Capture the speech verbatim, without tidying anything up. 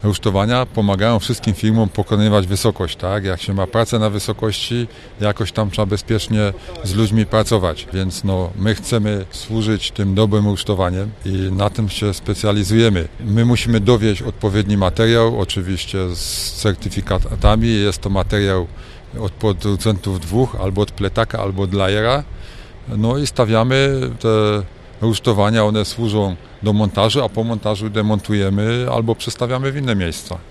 Rusztowania pomagają wszystkim firmom pokonywać wysokość, tak? Jak się ma pracę na wysokości, jakoś tam trzeba bezpiecznie z ludźmi pracować, więc no, my chcemy służyć tym dobrym rusztowaniem i na tym się specjalizujemy. My musimy dowieźć odpowiedni materiał, oczywiście z certyfikatami, jest to materiał od producentów dwóch, albo od pletaka, albo od lajera, no i stawiamy te rusztowania, one służą do montażu, a po montażu demontujemy albo przestawiamy w inne miejsca.